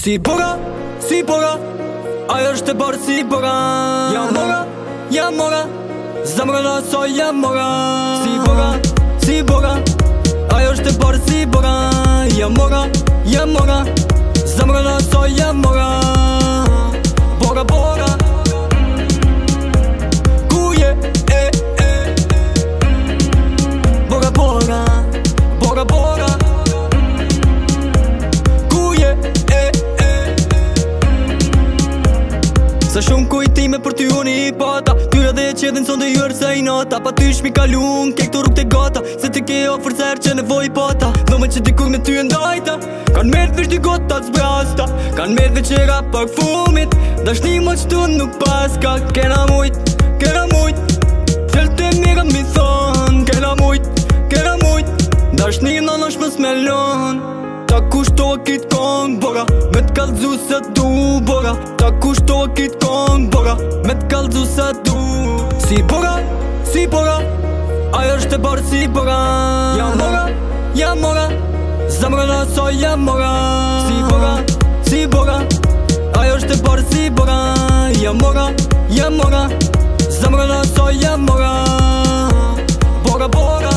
Si bora, ajo është e bërë si bora. Jam mora, zemrën aso jam mora. Si bora, ajo është e bërë si bora. Jam mora, zemrën aso jam mora. Bora, ku je, Bora, ku je, Sa shumë kujtime për ty unë i pata. Ty edhe e qedhin son dhe jërë se i nata. Pa ty shmi kalun ke këto rrug të gata. Se ti ke ofër ser që nevoj pata. Dhome që dikur me ty e ndajta. Kan merë veç dy gota të zbrasta. Kan merë veç e ra parfumit. Dashni më qëtu nuk paska. Kena mujt Fjell të mira mi thon. Kena mujt Dashni në nësh mës me lon. Ta kushtoa kit kong bora. Me t'kallzu se du bora. Ta kushtoa kit kong bora. Me t'kallzu se du. Si bora, ajo është e bërë si bora. Jam mora, zemrën aso jam mora. Si bora, ajo është e bërë si bora. Jam mora, zemrën aso jam mora. Bora,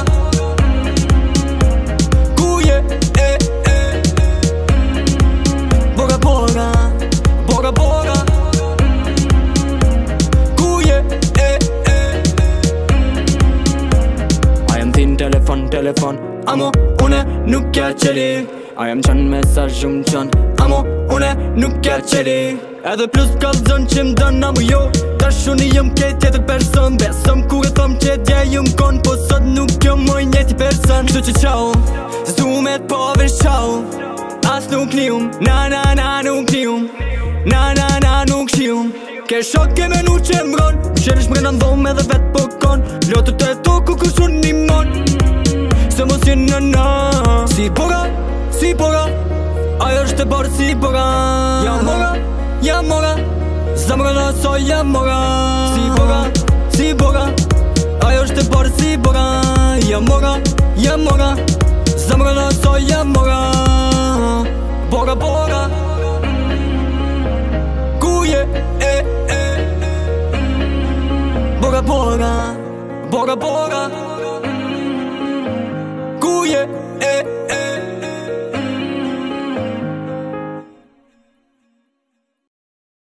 ku je, Bora, ku je, I am thin telefon, amo, une nuk ja qeli. I am qan mesazh qan, amo, une nuk ja qeli. Edhe plus kallzon që m'dën amo jo. Tash unë jëm kejt tjetër person. Besëm kur e thom që dje jëm kon. Po sot nuk jëm moj njeti person. Kështu që qau, se su me t'po vesh qau. As nuk lium, na nuk lium. Na nuk shium. Ke shok ke menu që m'ron. Qeresh mrena ndhom edhe vet po kon. Lotët e toku kush unë një mon. Se mos jenë në. Si bora, ajo është e bërë si bora. Jam mora, zemrën aso jam mora. Si bora, ajo është e bërë si bora. Jam mora, zemrën aso jam mora. Bora, ku je, Bora,